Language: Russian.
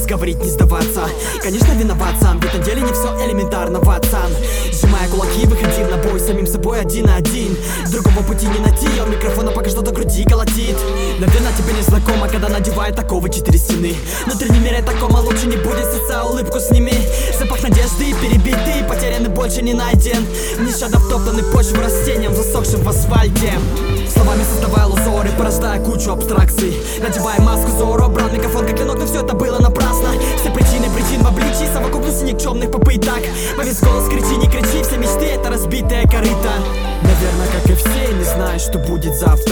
голос говорит не сдаваться. Конечно, виноват сам, ведь на деле не все элементарно, пацан. Сжимая кулаки, выходил на бой самим собой один на один. Другого пути не найти, а у микрофона пока что до груди колотит. Наверное, тебе не знакомо, когда надевает такого 4 стены. Внутренний мир такому лучше не будет, соца улыбку сними. Запах надежды перебитый, потерянный больше не найден. Нещадно втоптанный почву растением, засохшим в асфальте. Словами создавая узоры, порождая кучу абстракций. Надевая маску Зорро, брал микрофон как клинок, но все это было напрасно. Все причины причин в обличии, совокупности никчемных попыток. Во весь голос кричи, не кричи, все мечты это разбитая корыто. Наверное, как и все, не знаешь, что будет завтра.